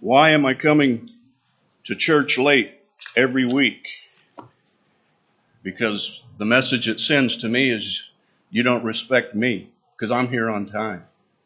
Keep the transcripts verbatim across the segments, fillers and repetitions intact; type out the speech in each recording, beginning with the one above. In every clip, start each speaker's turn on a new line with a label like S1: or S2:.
S1: Why am I coming to church late every week? Because the message it sends to me is you don't respect me because I'm here on time.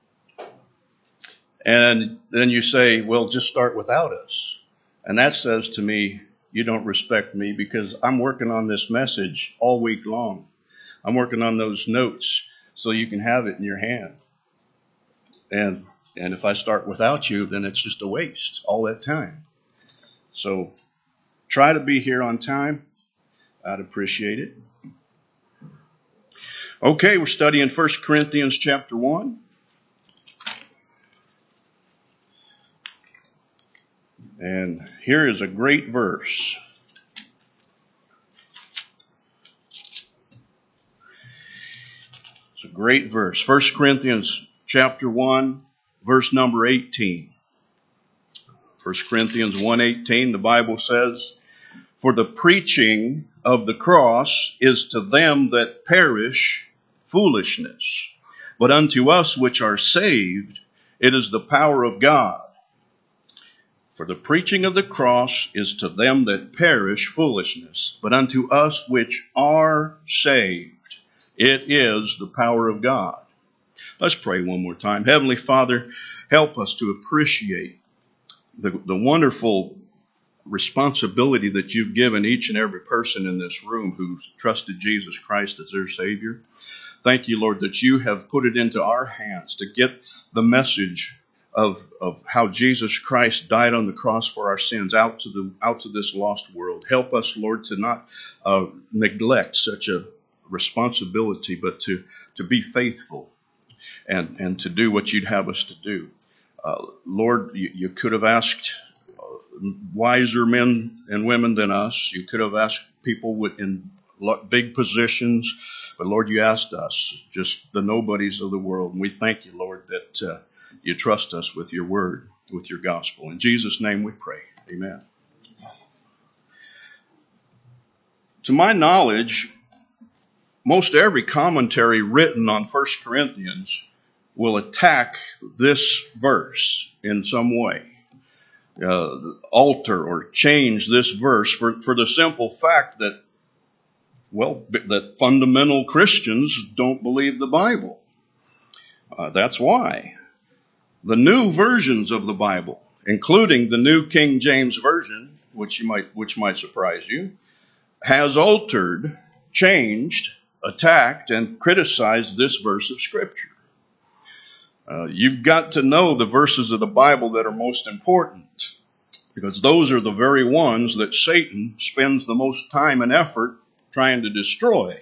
S1: And then you say, well, just start without us. And that says to me, you don't respect me because I'm working on this message all week long. I'm working on those notes so you can have it in your hand. And and if I start without you, then it's just a waste, all that time. So try to be here on time. I'd appreciate it. Okay, we're studying First Corinthians chapter one. And here is a great verse. It's a great verse. First Corinthians chapter one, verse number eighteen. First Corinthians one eighteen, the Bible says, "For the preaching of the cross is to them that perish foolishness, but unto us which are saved it is the power of God. For the preaching of the cross is to them that perish foolishness, but unto us which are saved it is the power of God." Let's pray one more time. Heavenly Father, help us to appreciate the, the wonderful responsibility that you've given each and every person in this room who's trusted Jesus Christ as their Savior. Thank you, Lord, that you have put it into our hands to get the message of, of how Jesus Christ died on the cross for our sins out to the out to this lost world. Help us, Lord, to not uh, neglect such a responsibility, but to, to be faithful and, and to do what you'd have us to do. Uh, Lord, you, you could have asked wiser men and women than us. You could have asked people with, in big positions. But Lord, you asked us, just the nobodies of the world. And we thank you, Lord, that uh, you trust us with your word, with your gospel. In Jesus' name we pray. Amen. To my knowledge, most every commentary written on First Corinthians will attack this verse in some way. Uh, alter or change this verse for, for the simple fact that, well, that fundamental Christians don't believe the Bible. Uh, that's why. The new versions of the Bible, including the New King James Version, which you might, which might surprise you, has altered, changed, attacked, and criticized this verse of Scripture. Uh, you've got to know the verses of the Bible that are most important, because those are the very ones that Satan spends the most time and effort trying to destroy.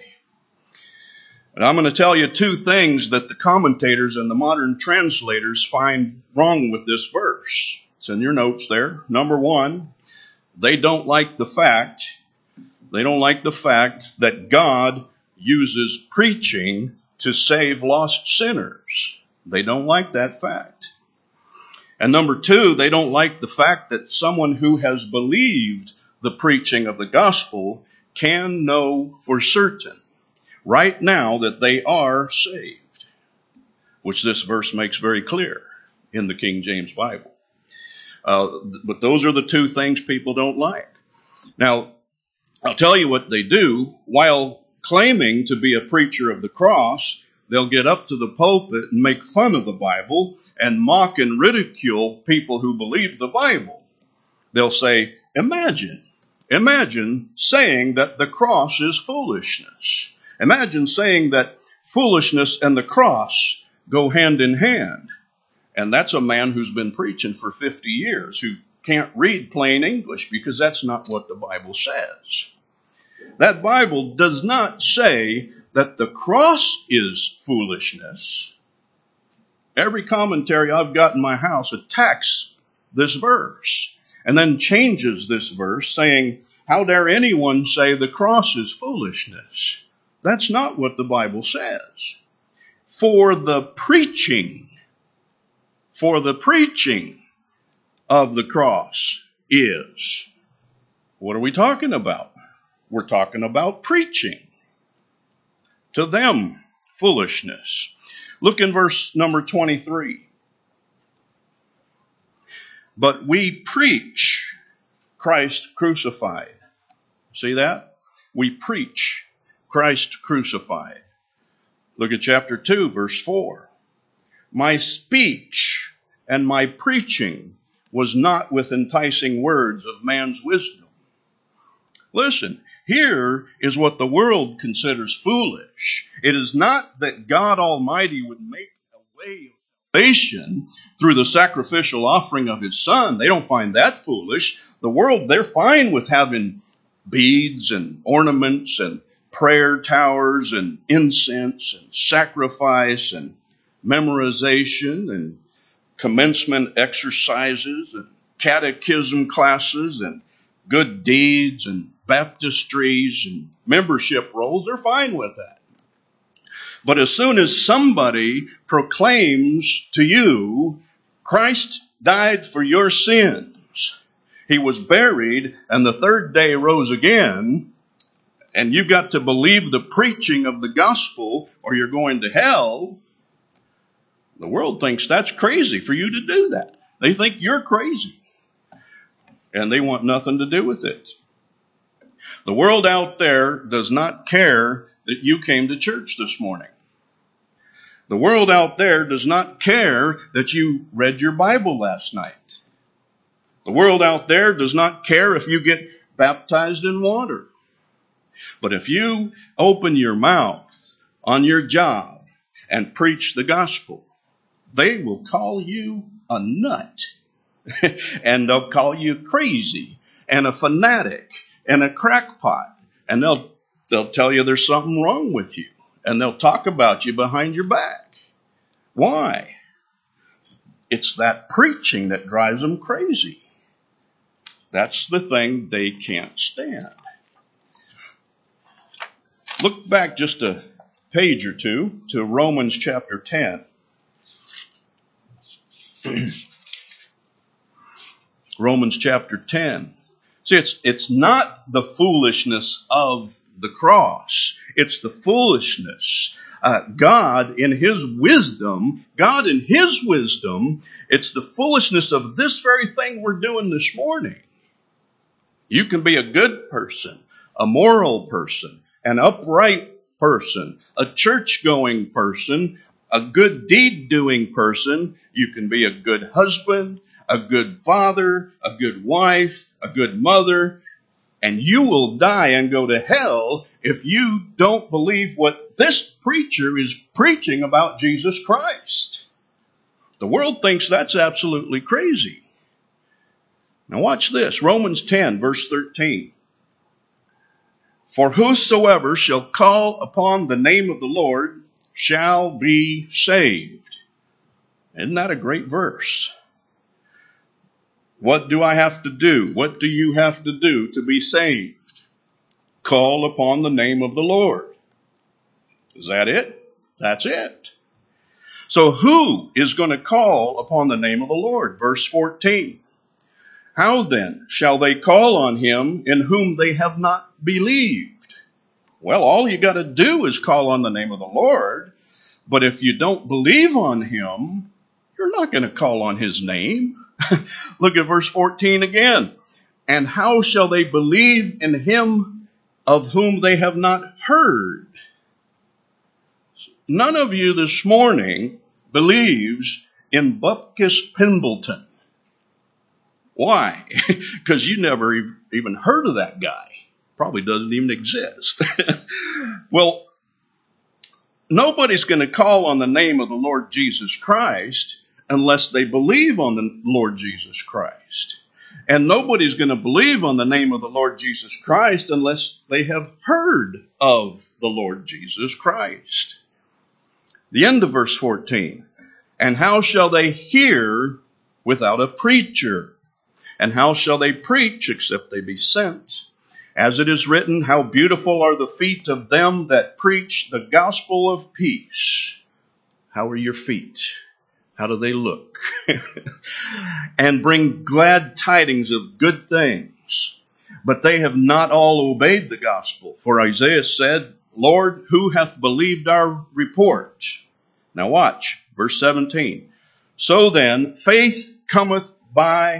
S1: And I'm going to tell you two things that the commentators and the modern translators find wrong with this verse. It's in your notes there. Number one, they don't like the fact, they don't like the fact that God uses preaching to save lost sinners. They don't like that fact. And number two, they don't like the fact that someone who has believed the preaching of the gospel can know for certain right now that they are saved, which this verse makes very clear in the King James Bible. Uh, but those are the two things people don't like. Now, I'll tell you what they do. While claiming to be a preacher of the cross, they'll get up to the pulpit and make fun of the Bible and mock and ridicule people who believe the Bible. They'll say, imagine, imagine saying that the cross is foolishness. Imagine saying that foolishness and the cross go hand in hand. And that's a man who's been preaching for fifty years, who can't read plain English, because that's not what the Bible says. That Bible does not say that the cross is foolishness. Every commentary I've got in my house attacks this verse and then changes this verse, saying, how dare anyone say the cross is foolishness? That's not what the Bible says. For the preaching, for the preaching of the cross is. What are we talking about? We're talking about preaching. To them, foolishness. Look in verse number twenty-three. But we preach Christ crucified. See that? We preach Christ crucified. Look at chapter two, verse four. My speech and my preaching was not with enticing words of man's wisdom. Listen, here is what the world considers foolish. It is not that God Almighty would make a way of salvation through the sacrificial offering of his Son. They don't find that foolish. The world, they're fine with having beads and ornaments and prayer towers and incense and sacrifice and memorization and commencement exercises and catechism classes and good deeds and baptistries and membership rolls. They're fine with that. But as soon as somebody proclaims to you, Christ died for your sins, he was buried, and the third day rose again, and you've got to believe the preaching of the gospel or you're going to hell, the world thinks that's crazy for you to do that. They think you're crazy, and they want nothing to do with it. The world out there does not care that you came to church this morning. The world out there does not care that you read your Bible last night. The world out there does not care if you get baptized in water. But if you open your mouth on your job and preach the gospel, they will call you a nut. And they'll call you crazy and a fanatic and a crackpot. And they'll they'll tell you there's something wrong with you. And they'll talk about you behind your back. Why? It's that preaching that drives them crazy. That's the thing they can't stand. Look back just a page or two to Romans chapter ten. Romans chapter ten. See, it's, it's not the foolishness of the cross. It's the foolishness. Uh, God in his wisdom, God in his wisdom, it's the foolishness of this very thing we're doing this morning. You can be a good person, a moral person, an upright person, a church-going person, a good deed-doing person. You can be a good husband, a good father, a good wife, a good mother, and you will die and go to hell if you don't believe what this preacher is preaching about Jesus Christ. The world thinks that's absolutely crazy. Now watch this, Romans ten, verse thirteen. For whosoever shall call upon the name of the Lord shall be saved. Isn't that a great verse? What do I have to do? What do you have to do to be saved? Call upon the name of the Lord. Is that it? That's it. So who is going to call upon the name of the Lord? Verse fourteen. How then shall they call on him in whom they have not believed? Well, all you got to do is call on the name of the Lord. But if you don't believe on him, you're not going to call on his name. Look at verse fourteen again. And how shall they believe in him of whom they have not heard? None of you this morning believes in Bupkis Pendleton. Why? Because you never even heard of that guy. Probably doesn't even exist. Well, nobody's going to call on the name of the Lord Jesus Christ unless they believe on the Lord Jesus Christ. And nobody's going to believe on the name of the Lord Jesus Christ unless they have heard of the Lord Jesus Christ. The end of verse fourteen. And how shall they hear without a preacher? And how shall they preach except they be sent? As it is written, how beautiful are the feet of them that preach the gospel of peace. How are your feet? How do they look? And bring glad tidings of good things. But they have not all obeyed the gospel. For Isaiah said, Lord, who hath believed our report? Now watch, verse seventeen. So then, faith cometh by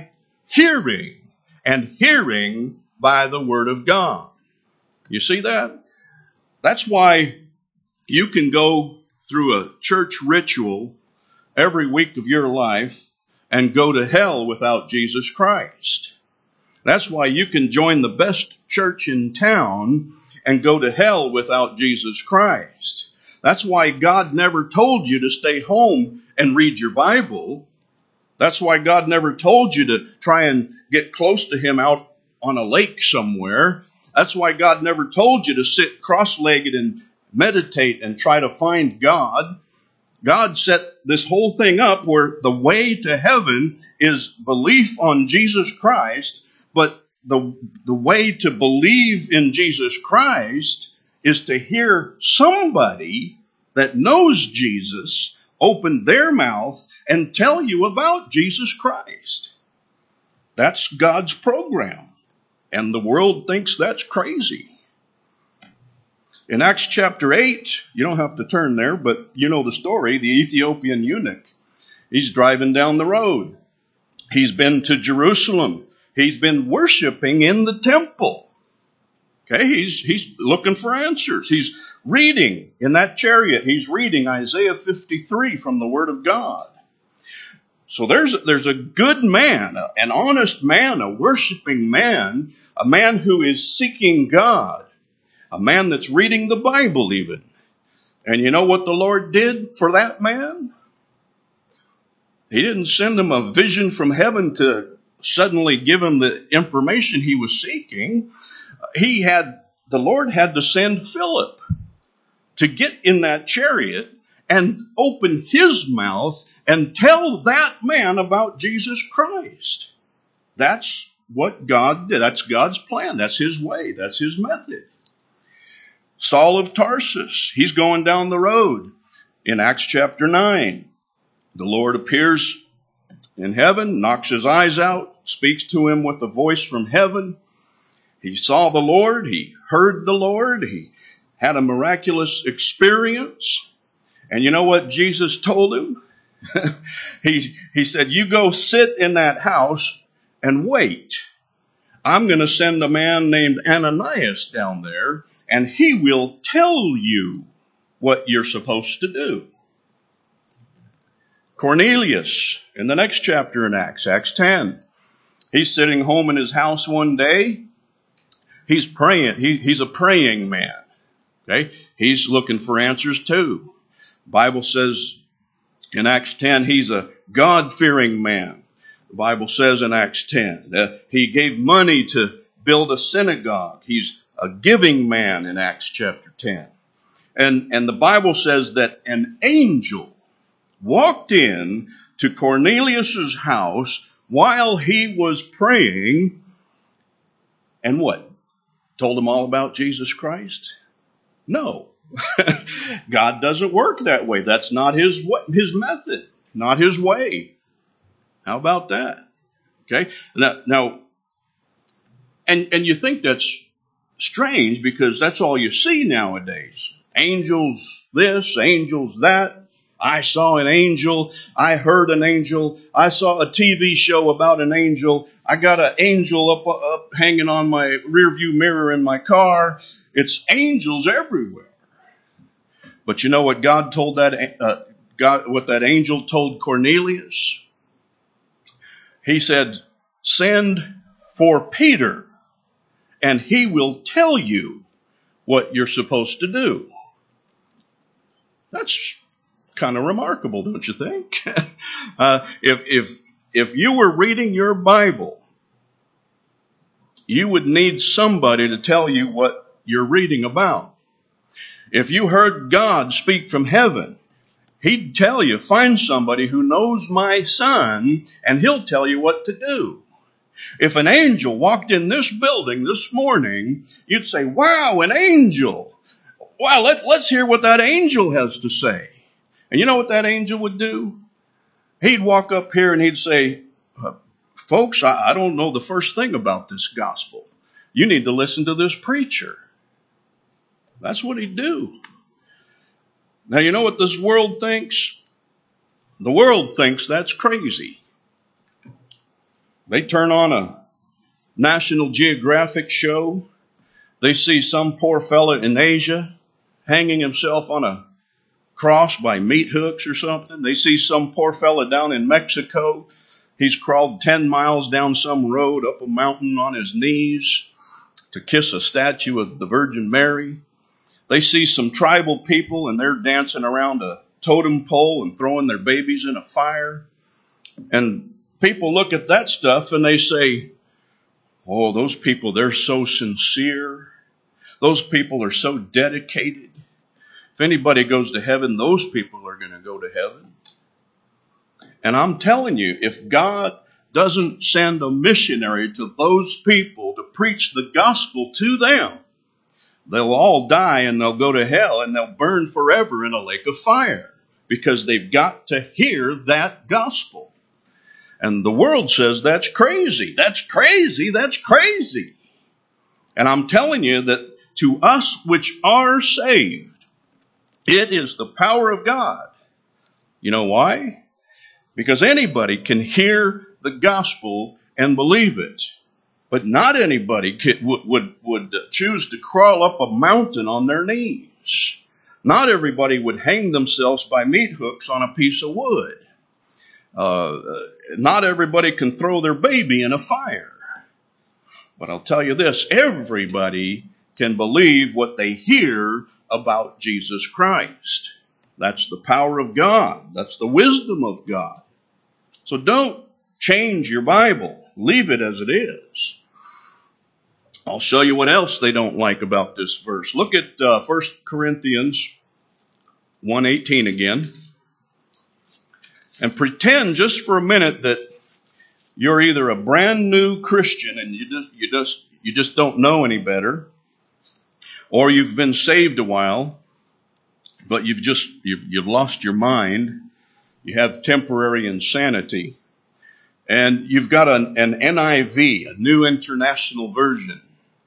S1: hearing, and hearing by the word of God. You see that? That's why you can go through a church ritual every week of your life and go to hell without Jesus Christ. That's why you can join the best church in town and go to hell without Jesus Christ. That's why God never told you to stay home and read your Bible. That's why God never told you to try and get close to Him out on a lake somewhere. That's why God never told you to sit cross-legged and meditate and try to find God. God set this whole thing up where the way to heaven is belief on Jesus Christ, but the, the way to believe in Jesus Christ is to hear somebody that knows Jesus open their mouth and tell you about Jesus Christ. That's God's program. And the world thinks that's crazy. In Acts chapter eight, you don't have to turn there, but you know the story, the Ethiopian eunuch. He's driving down the road. He's been to Jerusalem. He's been worshiping in the temple. Okay, he's, he's looking for answers. He's reading in that chariot. He's reading Isaiah fifty-three from the Word of God. So there's, there's a good man, an honest man, a worshiping man, a man who is seeking God, a man that's reading the Bible even. And you know what the Lord did for that man? He didn't send him a vision from heaven to suddenly give him the information he was seeking. He had, the Lord had to send Philip to get in that chariot and open his mouth and tell that man about Jesus Christ. That's what God did. That's God's plan. That's His way. That's His method. Saul of Tarsus, he's going down the road. In Acts chapter nine, the Lord appears in heaven, knocks his eyes out, speaks to him with a voice from heaven. He saw the Lord. He heard the Lord. He had a miraculous experience. And you know what Jesus told him? he, he said, you go sit in that house and wait. I'm going to send a man named Ananias down there, and he will tell you what you're supposed to do. Cornelius, in the next chapter in Acts, Acts ten, he's sitting home in his house one day. He's praying. He, he's a praying man. Okay, he's looking for answers too. The Bible says in Acts ten, he's a God-fearing man. The Bible says in Acts ten, uh, he gave money to build a synagogue. He's a giving man in Acts chapter ten. And, and the Bible says that an angel walked in to Cornelius's house while he was praying, and what? Told him all about Jesus Christ? No. God doesn't work that way. That's not his his method, not his way. How about that? Okay. Now, now and, and you think that's strange because that's all you see nowadays. Angels this, angels that. I saw an angel. I heard an angel. I saw a T V show about an angel. I got an angel up, up hanging on my rearview mirror in my car. It's angels everywhere. But you know what God told that, uh, God, what that angel told Cornelius? He said, send for Peter, and he will tell you what you're supposed to do. That's kind of remarkable, don't you think? uh, if, if, if you were reading your Bible, you would need somebody to tell you what you're reading about. If you heard God speak from heaven, He'd tell you, find somebody who knows my son, and he'll tell you what to do. If an angel walked in this building this morning, you'd say, wow, an angel. Wow, let, let's hear what that angel has to say. And you know what that angel would do? He'd walk up here and he'd say, folks, I, I don't know the first thing about this gospel. You need to listen to this preacher. That's what he'd do. Now, you know what this world thinks? The world thinks that's crazy. They turn on a National Geographic show. They see some poor fella in Asia hanging himself on a cross by meat hooks or something. They see some poor fella down in Mexico. He's crawled ten miles down some road up a mountain on his knees to kiss a statue of the Virgin Mary. They see some tribal people and they're dancing around a totem pole and throwing their babies in a fire. And people look at that stuff and they say, oh, those people, they're so sincere. Those people are so dedicated. If anybody goes to heaven, those people are going to go to heaven. And I'm telling you, if God doesn't send a missionary to those people to preach the gospel to them, they'll all die and they'll go to hell and they'll burn forever in a lake of fire because they've got to hear that gospel. And the world says that's crazy. That's crazy. That's crazy. And I'm telling you that to us which are saved, it is the power of God. You know why? Because anybody can hear the gospel and believe it. But not anybody could, would, would, would choose to crawl up a mountain on their knees. Not everybody would hang themselves by meat hooks on a piece of wood. Uh, not everybody can throw their baby in a fire. But I'll tell you this, everybody can believe what they hear about Jesus Christ. That's the power of God. That's the wisdom of God. So don't change your Bible. Leave it as it is. I'll show you what else they don't like about this verse. Look at uh, First Corinthians one eighteen again. And pretend just for a minute that you're either a brand new Christian and you just, you just, you just don't know any better, or you've been saved a while, but you've just, you've, you've lost your mind. You have temporary insanity. And you've got an, an N I V, a New International Version.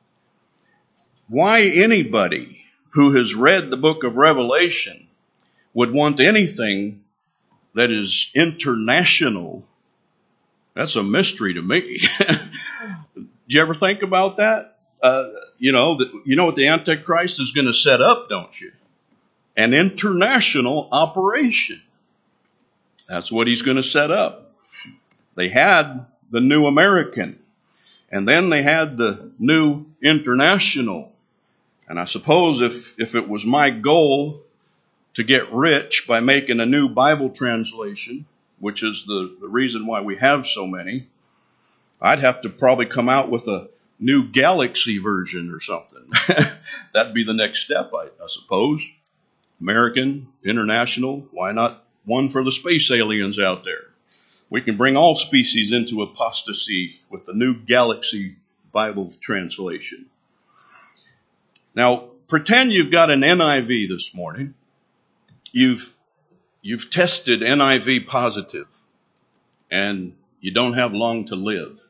S1: Why anybody who has read the book of Revelation would want anything that is international, that's a mystery to me. Do you ever think about that? Uh, you know, the, you know what the Antichrist is going to set up, don't you? An international operation. That's what he's going to set up. They had the New American, and then they had the New International. And I suppose if, if it was my goal to get rich by making a new Bible translation, which is the, the reason why we have so many, I'd have to probably come out with a new Galaxy version or something. That'd be the next step, I, I suppose. American, international, why not one for the space aliens out there? We can bring all species into apostasy with the new Galaxy Bible translation. Now, pretend you've got an N I V this morning. You've, you've tested N I V positive, and you don't have long to live.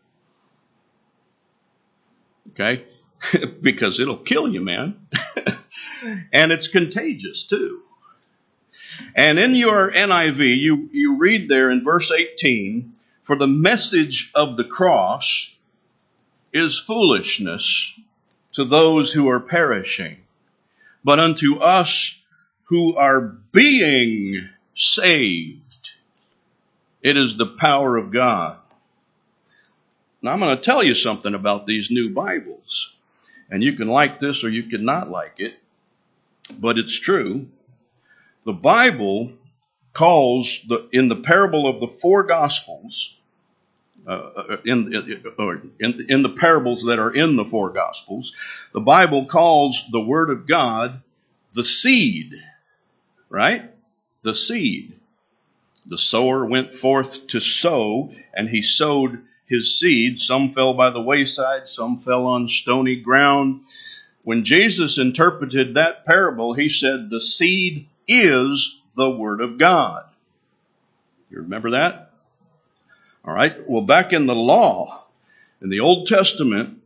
S1: Okay? Because it'll kill you, man. And it's contagious, too. And in your N I V, you, you read there in verse eighteen, for the message of the cross is foolishness to those who are perishing, but unto us who are being saved, it is the power of God. Now I'm going to tell you something about these new Bibles. And you can like this or you can not like it, but it's true. The Bible calls, the in the parable of the four Gospels, uh, in, or in, in the parables that are in the four Gospels, the Bible calls the Word of God the seed, right? The seed. The sower went forth to sow, and he sowed his seed. Some fell by the wayside, some fell on stony ground. When Jesus interpreted that parable, he said the seed is the Word of God. You remember that? All right. Well, back in the law, in the Old Testament,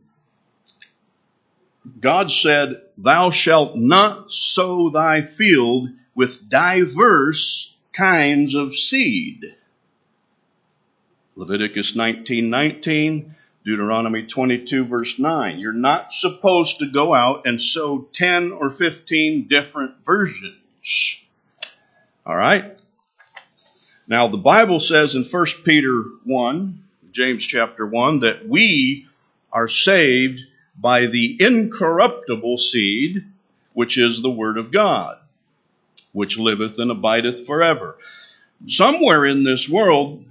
S1: God said, thou shalt not sow thy field with diverse kinds of seed. Leviticus nineteen nineteen, Deuteronomy twenty-two verse nine. You're not supposed to go out and sow ten or fifteen different versions. All right? Now the Bible says in First Peter one, James chapter one, that we are saved by the incorruptible seed, which is the word of God, which liveth and abideth forever. Somewhere in this world,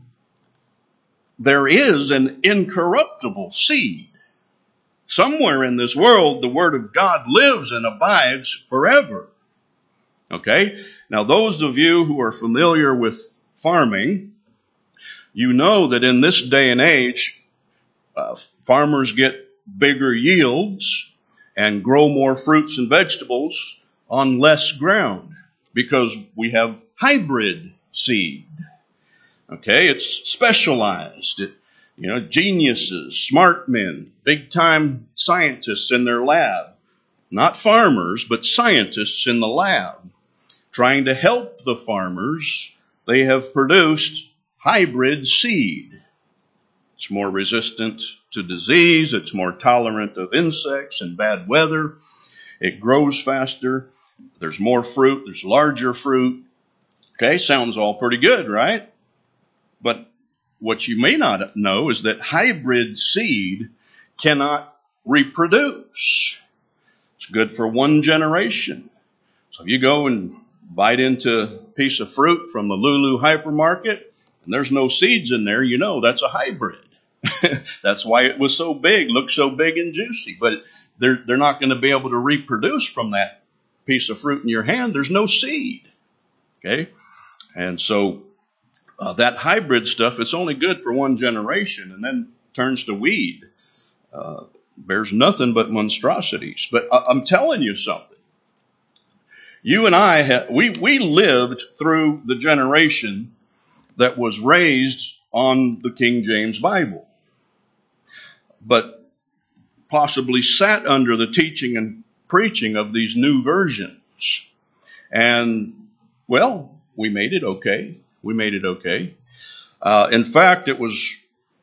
S1: there is an incorruptible seed. Somewhere in this world, the word of God lives and abides forever. Okay? Now, those of you who are familiar with farming, you know that in this day and age, uh, farmers get bigger yields and grow more fruits and vegetables on less ground because we have hybrid seed. Okay, it's specialized. It, you know, geniuses, smart men, big-time scientists in their lab. Not farmers, but scientists in the lab. Trying to help the farmers, they have produced hybrid seed. It's more resistant to disease. It's more tolerant of insects and bad weather. It grows faster. There's more fruit. There's larger fruit. Okay, sounds all pretty good, right? But what you may not know is that hybrid seed cannot reproduce. It's good for one generation. So if you go and bite into a piece of fruit from the Lulu hypermarket and there's no seeds in there, you know that's a hybrid. That's why it was so big, looked so big and juicy. But they're, they're not going to be able to reproduce from that piece of fruit in your hand. There's no seed. Okay? And so uh, that hybrid stuff, it's only good for one generation and then turns to weed. Uh, bears nothing but monstrosities. But I, I'm telling you something. You and I, ha- we, we lived through the generation that was raised on the King James Bible, but possibly sat under the teaching and preaching of these new versions. And, well, we made it okay. We made it okay. Uh, in fact, it was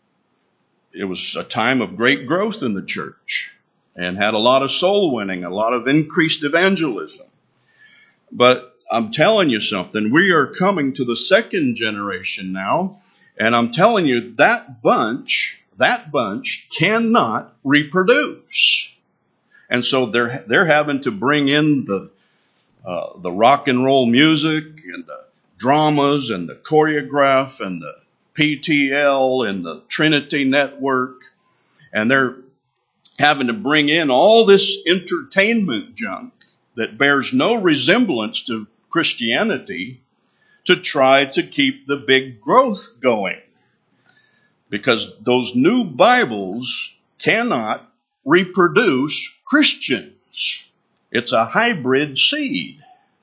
S1: it was a time of great growth in the church and had a lot of soul winning, a lot of increased evangelism. But I'm telling you something, we are coming to the second generation now, and I'm telling you that bunch, that bunch cannot reproduce. And so they're they're having to bring in the uh, the rock and roll music and the dramas and the choreograph and the P T L and the Trinity Network, and they're having to bring in all this entertainment junk that bears no resemblance to Christianity to try to keep the big growth going. Because those new Bibles cannot reproduce Christians. It's a hybrid seed.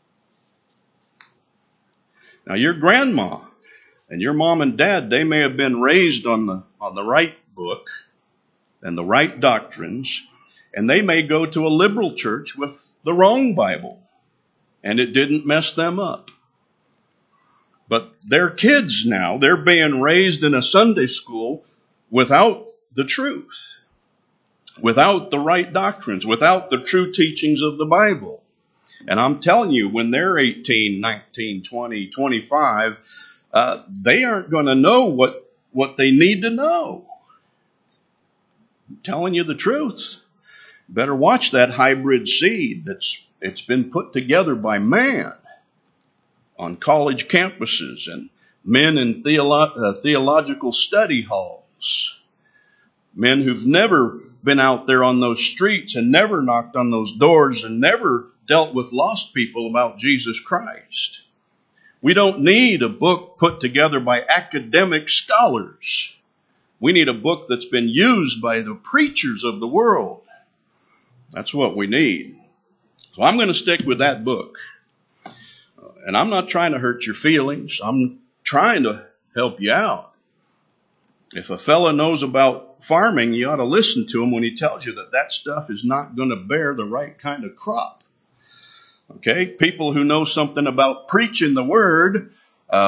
S1: Now your grandma and your mom and dad, they may have been raised on the on the right book and the right doctrines, and they may go to a liberal church with the wrong Bible, and it didn't mess them up. But their kids now, they're being raised in a Sunday school without the truth, without the right doctrines, without the true teachings of the Bible. And I'm telling you, when they're eighteen, nineteen, twenty, twenty-five, uh, they aren't going to know what, what they need to know. I'm telling you the truth. Better watch that hybrid seed that's it's been put together by man on college campuses and men in theolo- uh, theological study halls. Men who've never been out there on those streets and never knocked on those doors and never dealt with lost people about Jesus Christ. We don't need a book put together by academic scholars. We need a book that's been used by the preachers of the world. That's what we need. So I'm going to stick with that book. And I'm not trying to hurt your feelings. I'm trying to help you out. If a fella knows about farming, you ought to listen to him when he tells you that that stuff is not going to bear the right kind of crop. Okay? People who know something about preaching the word, uh,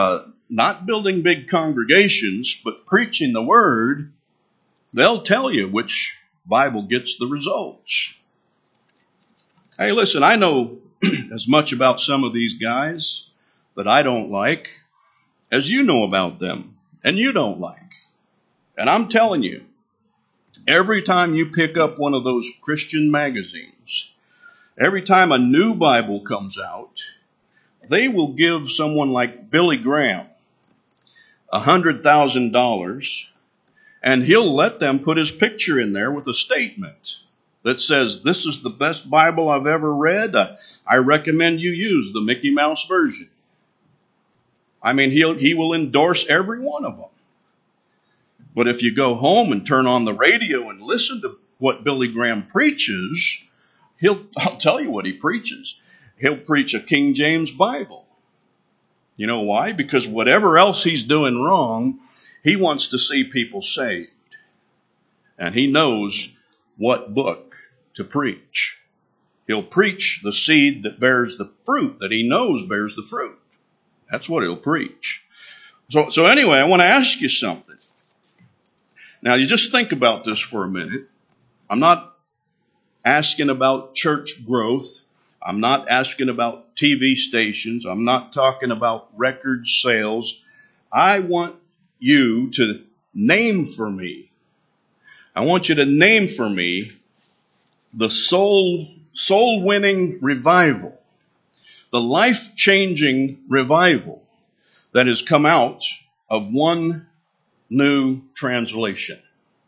S1: not building big congregations, but preaching the Word, they'll tell you which Bible gets the results. Hey, listen, I know as much about some of these guys that I don't like as you know about them and you don't like. And I'm telling you, every time you pick up one of those Christian magazines, every time a new Bible comes out, they will give someone like Billy Graham one hundred thousand dollars, and he'll let them put his picture in there with a statement that says, this is the best Bible I've ever read. Uh, I recommend you use the Mickey Mouse version. I mean, he'll, he will endorse every one of them. But if you go home and turn on the radio and listen to what Billy Graham preaches, he'll, I'll tell you what he preaches. He'll preach a King James Bible. You know why? Because whatever else he's doing wrong, he wants to see people saved. And he knows what book to preach. He'll preach the seed that bears the fruit, that he knows bears the fruit. That's what he'll preach. So, so anyway, I want to ask you something. Now, you just think about this for a minute. I'm not asking about church growth. I'm not asking about T V stations. I'm not talking about record sales. I want you to name for me. I want you to name for me the soul, soul-winning revival, the life-changing revival that has come out of one new translation.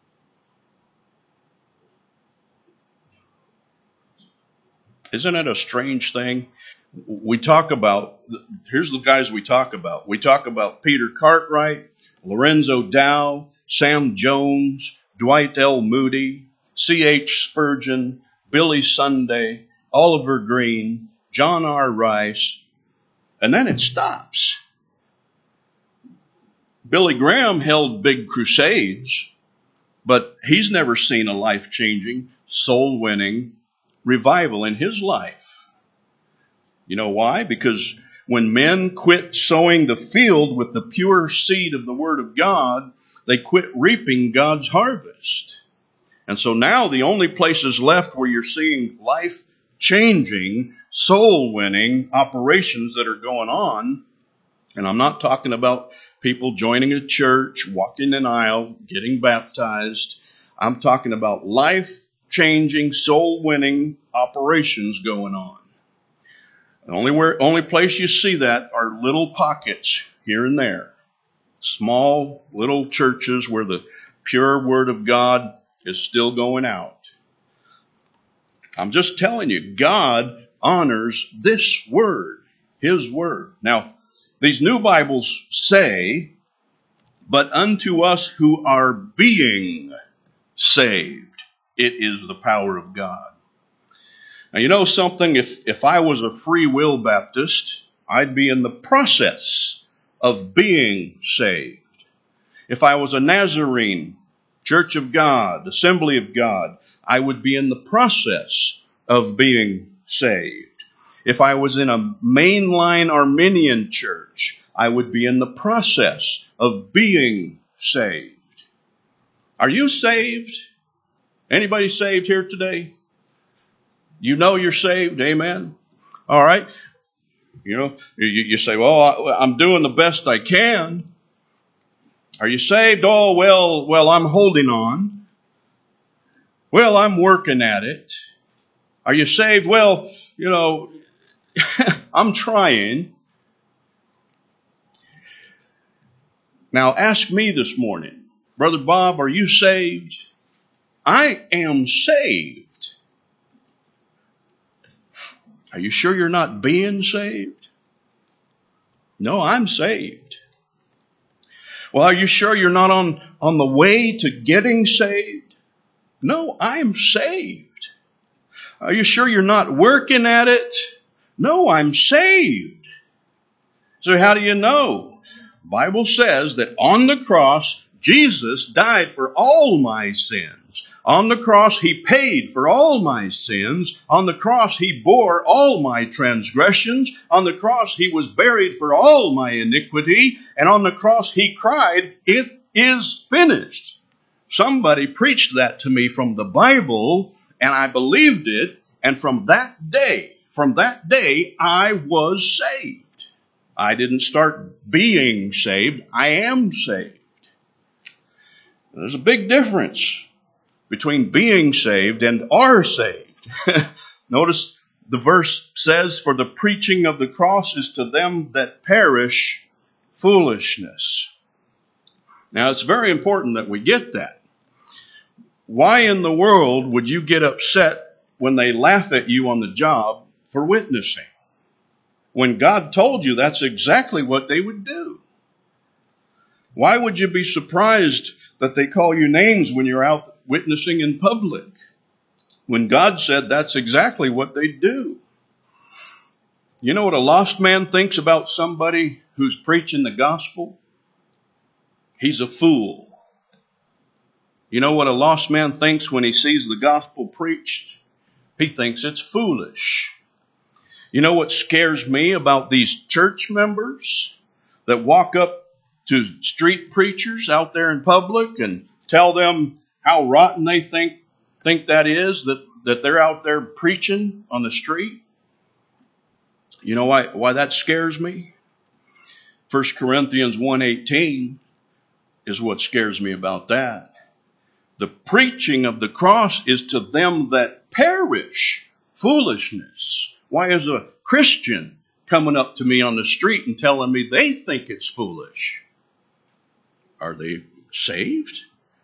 S1: Isn't it a strange thing? We talk about, here's the guys we talk about. We talk about Peter Cartwright, Lorenzo Dow, Sam Jones, Dwight L. Moody, C H Spurgeon, Billy Sunday, Oliver Green, John R. Rice, and then it stops. Billy Graham held big crusades, but he's never seen a life-changing, soul-winning revival in his life. You know why? Because when men quit sowing the field with the pure seed of the Word of God, they quit reaping God's harvest. And so now the only places left where you're seeing life-changing, soul-winning operations that are going on, and I'm not talking about people joining a church, walking an aisle, getting baptized. I'm talking about life-changing, soul-winning operations going on. The only, where, only place you see that are little pockets here and there. Small little churches where the pure Word of God is still going out. I'm just telling you, God honors this Word, His Word. Now, these new Bibles say, but unto us who are being saved, it is the power of God. Now, you know something? If, if I was a free will Baptist, I'd be in the process of being saved. If I was a Nazarene, Church of God, Assembly of God, I would be in the process of being saved. If I was in a mainline Arminian church, I would be in the process of being saved. Are you saved? Anybody saved here today? You know you're saved, amen? All right. You know, you, you say, well, I, I'm doing the best I can. Are you saved? Oh, well, well, I'm holding on. Well, I'm working at it. Are you saved? Well, you know, I'm trying. Now, ask me this morning, Brother Bob, are you saved? I am saved. Are you sure you're not being saved? No, I'm saved. Well, are you sure you're not on, on the way to getting saved? No, I'm saved. Are you sure you're not working at it? No, I'm saved. So how do you know? The Bible says that on the cross, Jesus died for all my sins. On the cross, he paid for all my sins. On the cross, he bore all my transgressions. On the cross, he was buried for all my iniquity. And on the cross, he cried, "It is finished." Somebody preached that to me from the Bible, and I believed it. And from that day, from that day, I was saved. I didn't start being saved. I am saved. There's a big difference between being saved and are saved. Notice the verse says, "For the preaching of the cross is to them that perish foolishness." Now, it's very important that we get that. Why in the world would you get upset when they laugh at you on the job for witnessing, when God told you that's exactly what they would do? Why would you be surprised that they call you names when you're out witnessing in public, when God said that's exactly what they do? You know what a lost man thinks about somebody who's preaching the gospel? He's a fool. You know what a lost man thinks when he sees the gospel preached? He thinks it's foolish. You know what scares me about these church members that walk up to street preachers out there in public and tell them how rotten they think think that is, that, that they're out there preaching on the street? You know why, why that scares me? First Corinthians one eighteen is what scares me about that. The preaching of the cross is to them that perish foolishness. Why is a Christian coming up to me on the street and telling me they think it's foolish? Are they saved?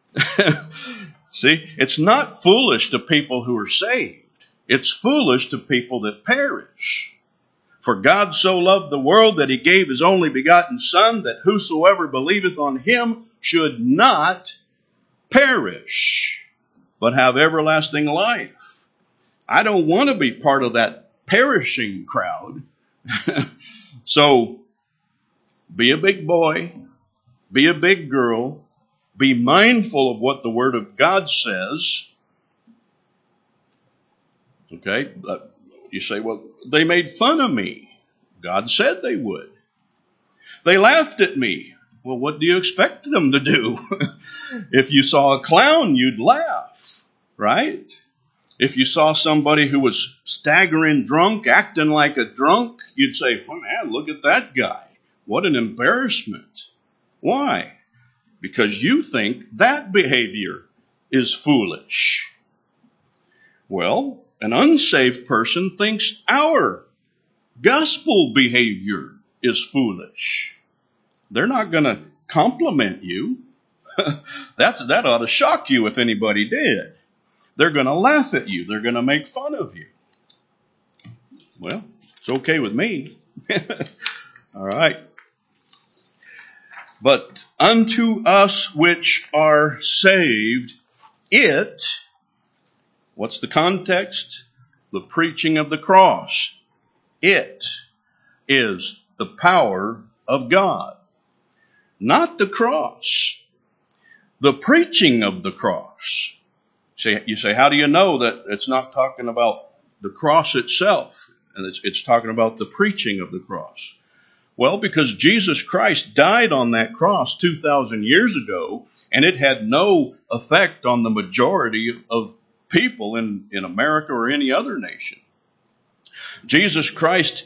S1: See, it's not foolish to people who are saved. It's foolish to people that perish. For God so loved the world that he gave his only begotten Son, that whosoever believeth on him should not perish, but have everlasting life. I don't want to be part of that perishing crowd. So, be a big boy. Be a big girl. Be mindful of what the Word of God says. Okay? You say, well, they made fun of me. God said they would. They laughed at me. Well, what do you expect them to do? If you saw a clown, you'd laugh, right? If you saw somebody who was staggering drunk, acting like a drunk, you'd say, oh man, look at that guy. What an embarrassment. Why? Because you think that behavior is foolish. Well, an unsaved person thinks our gospel behavior is foolish. They're not going to compliment you. That's, that ought to shock you if anybody did. They're going to laugh at you. They're going to make fun of you. Well, it's okay with me. All right. But unto us which are saved, it, what's the context? The preaching of the cross. It is the power of God. Not the cross. The preaching of the cross. See, you say, how do you know that it's not talking about the cross itself? And it's, it's talking about the preaching of the cross. Well, because Jesus Christ died on that cross two thousand years ago, and it had no effect on the majority of people in, in America or any other nation. Jesus Christ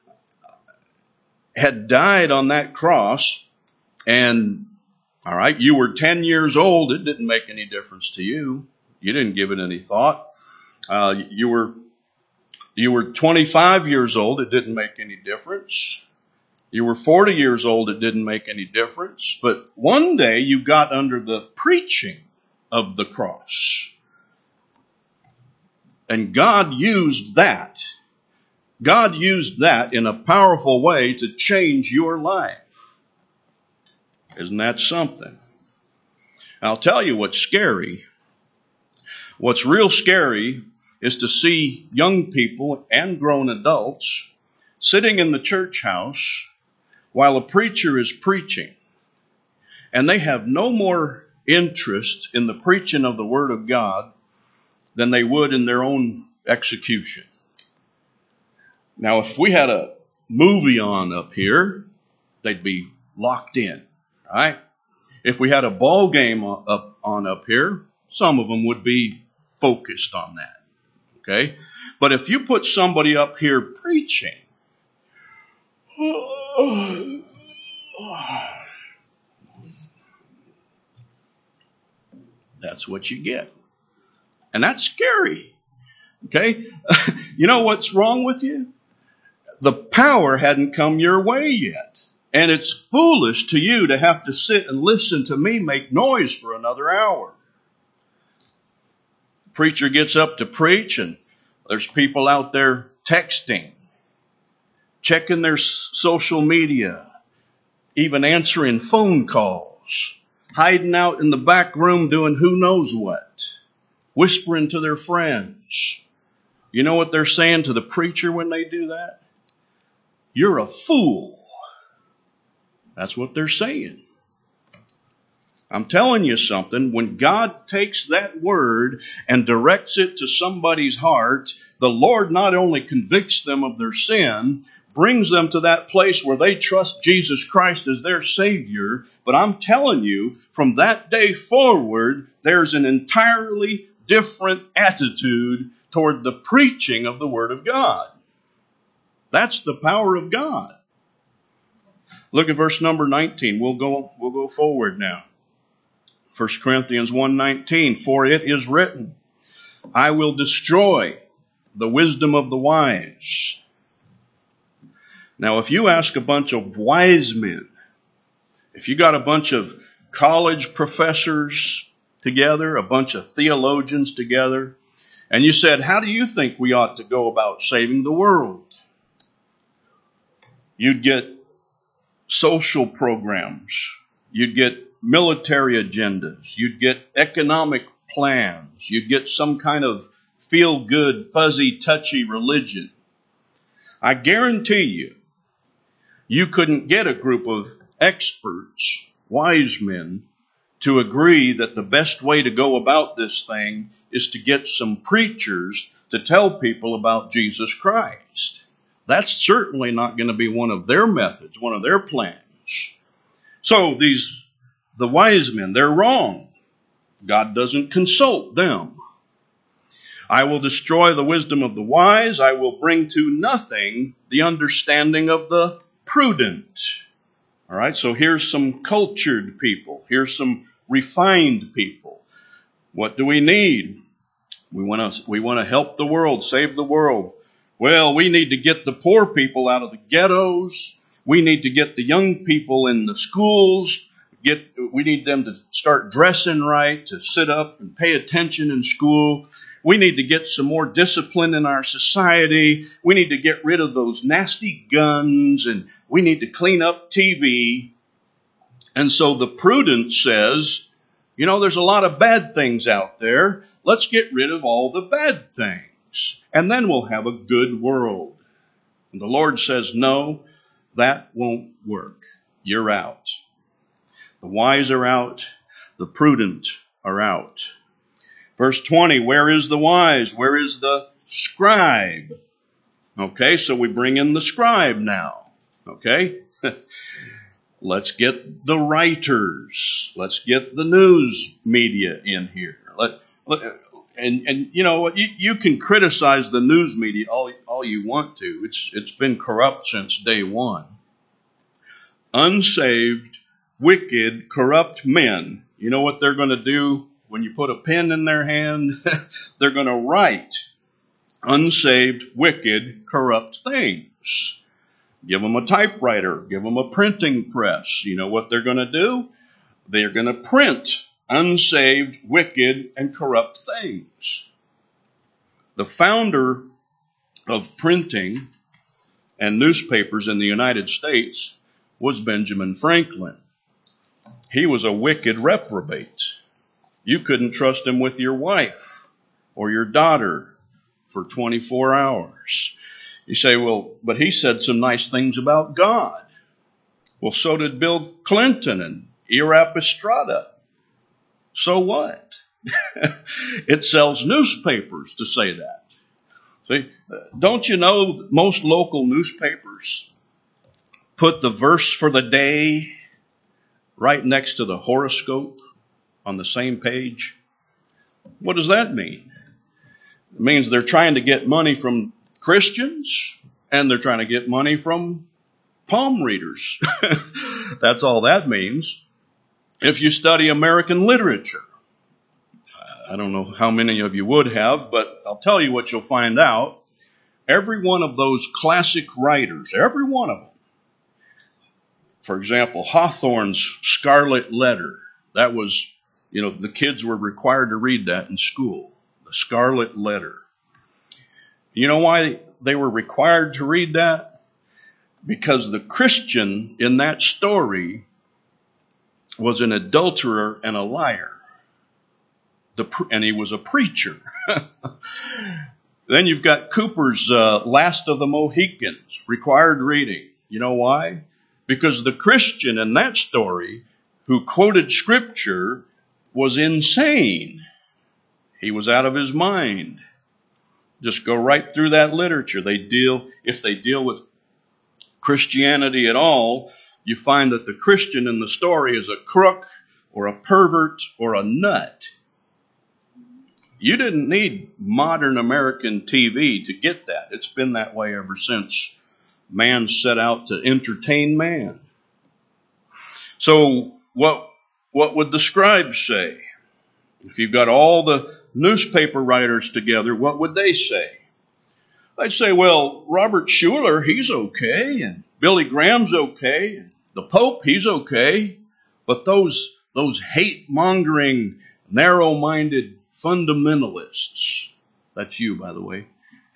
S1: had died on that cross, and, all right, you were ten years old. It didn't make any difference to you. You didn't give it any thought. Uh, you were you were twenty-five years old. It didn't make any difference. You were forty years old. It didn't make any difference. But one day you got under the preaching of the cross. And God used that. God used that in a powerful way to change your life. Isn't that something? I'll tell you what's scary. What's real scary is to see young people and grown adults sitting in the church house while a preacher is preaching. and they have no more interest in the preaching of the Word of God than they would in their own execution. Now, if we had a movie on up here, they'd be locked in, right? If we had a ball game up on up here, some of them would be focused on that, okay? But if you put somebody up here preaching, that's what you get. And that's scary, okay? You know what's wrong with you? The power hadn't come your way yet. And it's foolish to you to have to sit and listen to me make noise for another hour. The preacher gets up to preach, and there's people out there texting, checking their social media, even answering phone calls, hiding out in the back room doing who knows what, whispering to their friends. You know what they're saying to the preacher when they do that? You're a fool. That's what they're saying. I'm telling you something. When God takes that word and directs it to somebody's heart, the Lord not only convicts them of their sin, brings them to that place where they trust Jesus Christ as their Savior, but I'm telling you, from that day forward, there's an entirely different attitude toward the preaching of the Word of God. That's the power of God. Look at verse number nineteen. We'll go, we'll go forward now. First Corinthians one nineteen. For it is written, I will destroy the wisdom of the wise. Now, if you ask a bunch of wise men, if you got a bunch of college professors together, a bunch of theologians together, and you said, how do you think we ought to go about saving the world? You'd get social programs. You'd get military agendas. You'd get economic plans. You'd get some kind of feel-good, fuzzy, touchy religion. I guarantee you, you couldn't get a group of experts, wise men, to agree that the best way to go about this thing is to get some preachers to tell people about Jesus Christ. That's certainly not going to be one of their methods, one of their plans. So these, the wise men, they're wrong. God doesn't consult them. I will destroy the wisdom of the wise. I will bring to nothing the understanding of the prudent. All right, so here's some cultured people. Here's some refined people. What do we need? We want to we want to help the world, save the world. Well, we need to get the poor people out of the ghettos. We need to get the young people in the schools. Get we need them to start dressing right, to sit up and pay attention in school. We need to get some more discipline in our society. We need to get rid of those nasty guns, and we need to clean up T V. And so the prudent says, you know, there's a lot of bad things out there. Let's get rid of all the bad things, and then we'll have a good world. And the Lord says, no, that won't work. You're out. The wise are out. The prudent are out. Verse twenty, where is the wise? Where is the scribe? Okay, so we bring in the scribe now. Okay? Let's get the writers. Let's get the news media in here. Let, let, and, and you know what? You, you can criticize the news media all, all you want to. It's, it's been corrupt since day one. Unsaved, wicked, corrupt men. You know what they're going to do? When you put a pen in their hand, they're going to write unsaved, wicked, corrupt things. Give them a typewriter. Give them a printing press. You know what they're going to do? They're going to print unsaved, wicked, and corrupt things. The founder of printing and newspapers in the United States was Benjamin Franklin. He was a wicked reprobate. You couldn't trust him with your wife or your daughter for twenty-four hours. You say, well, but he said some nice things about God. Well, so did Bill Clinton and Era Pastrana. So what? It sells newspapers to say that. See, don't you know most local newspapers put the verse for the day right next to the horoscope on the same page? What does that mean? It means they're trying to get money from Christians and they're trying to get money from palm readers. That's all that means. If you study American literature, I don't know how many of you would have, but I'll tell you what you'll find out. Every one of those classic writers, every one of them, for example, Hawthorne's Scarlet Letter, that was, you know, the kids were required to read that in school, the Scarlet Letter. You know why they were required to read that? Because the Christian in that story was an adulterer and a liar. The, and he was a preacher. Then you've got Cooper's uh, Last of the Mohicans, required reading. You know why? Because the Christian in that story who quoted Scripture was insane. He was out of his mind. Just go right through that literature. They deal, if they deal with Christianity at all, you find that the Christian in the story is a crook or a pervert or a nut. You didn't need modern American T V to get that. It's been that way ever since man set out to entertain man. So what, what would the scribes say? If you've got all the newspaper writers together, what would they say? They'd say, well, Robert Schuller, he's okay, and Billy Graham's okay, and the Pope, he's okay, but those, those hate-mongering, narrow-minded fundamentalists, that's you, by the way,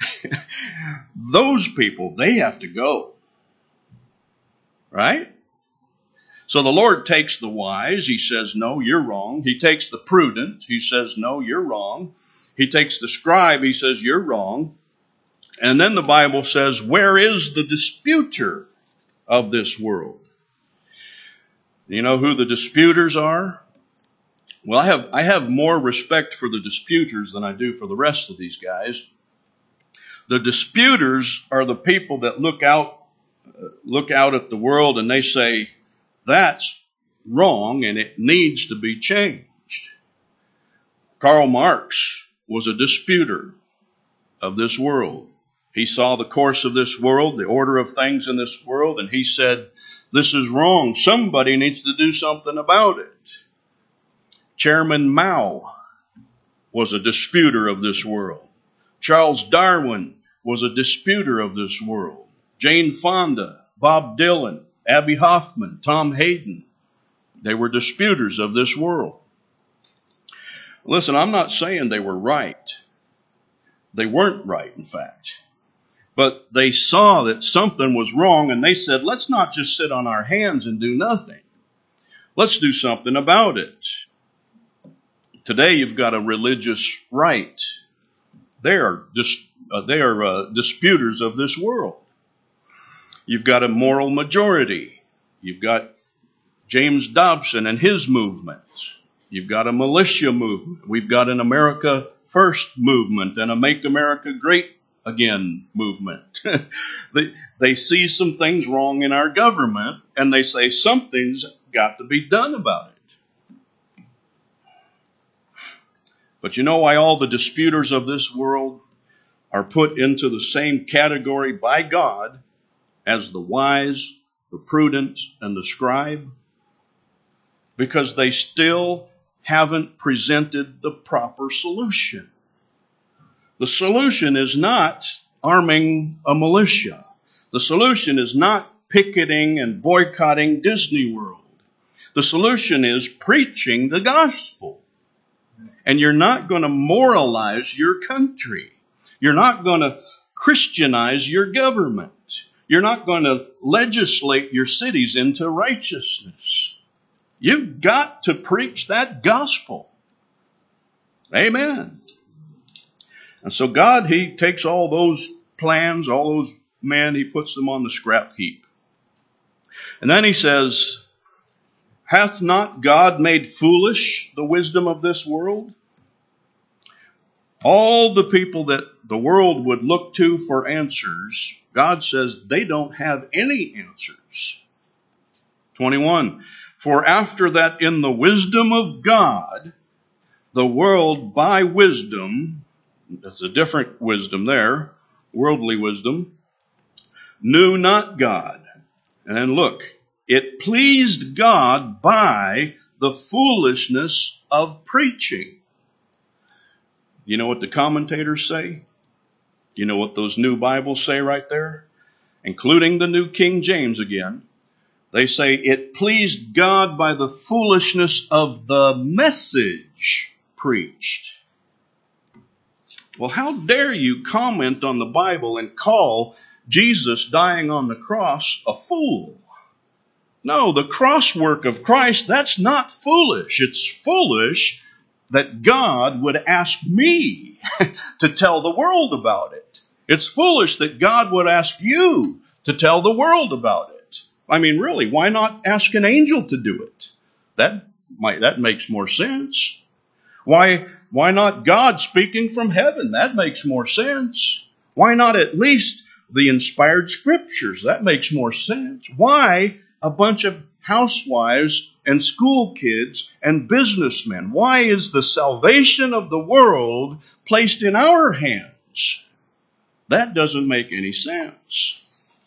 S1: those people, they have to go. Right? So the Lord takes the wise. He says, no, you're wrong. He takes the prudent. He says, no, you're wrong. He takes the scribe. He says, you're wrong. And then the Bible says, where is the disputer of this world? You know who the disputers are? Well, I have, I have more respect for the disputers than I do for the rest of these guys. The disputers are the people that look out, uh, look out at the world and they say, that's wrong and it needs to be changed. Karl Marx was a disputer of this world. He saw the course of this world, the order of things in this world, and he said, this is wrong. Somebody needs to do something about it. Chairman Mao was a disputer of this world. Charles Darwin was a disputer of this world. Jane Fonda, Bob Dylan, Abby Hoffman, Tom Hayden, they were disputers of this world. Listen, I'm not saying they were right. They weren't right, in fact. But they saw that something was wrong, and they said, let's not just sit on our hands and do nothing. Let's do something about it. Today you've got a religious right. They are, dis- uh, they are uh, disputers of this world. You've got a moral majority. You've got James Dobson and his movement. You've got a militia movement. We've got an America First movement and a Make America Great Again movement. they, they see some things wrong in our government, and they say something's got to be done about it. But you know why all the disputers of this world are put into the same category by God as the wise, the prudent, and the scribe? Because they still haven't presented the proper solution. The solution is not arming a militia. The solution is not picketing and boycotting Disney World. The solution is preaching the gospel. And you're not going to moralize your country. You're not going to Christianize your government. You're not going to legislate your cities into righteousness. You've got to preach that gospel. Amen. And so God, He takes all those plans, all those men, He puts them on the scrap heap. And then He says, Hath not God made foolish the wisdom of this world? All the people that the world would look to for answers, God says they don't have any answers. twenty-one, for after that in the wisdom of God, the world by wisdom, that's a different wisdom there, worldly wisdom, knew not God. And then look, it pleased God by the foolishness of preaching. You know what the commentators say? You know what those new Bibles say right there? Including the New King James again. They say it pleased God by the foolishness of the message preached. Well, how dare you comment on the Bible and call Jesus dying on the cross a fool? No, the cross work of Christ, that's not foolish. It's foolish that God would ask me to tell the world about it. It's foolish that God would ask you to tell the world about it. I mean, really, why not ask an angel to do it? That might, that makes more sense. Why, why not God speaking from heaven? That makes more sense. Why not at least the inspired scriptures? That makes more sense. Why a bunch of housewives and school kids and businessmen? Why is the salvation of the world placed in our hands? That doesn't make any sense.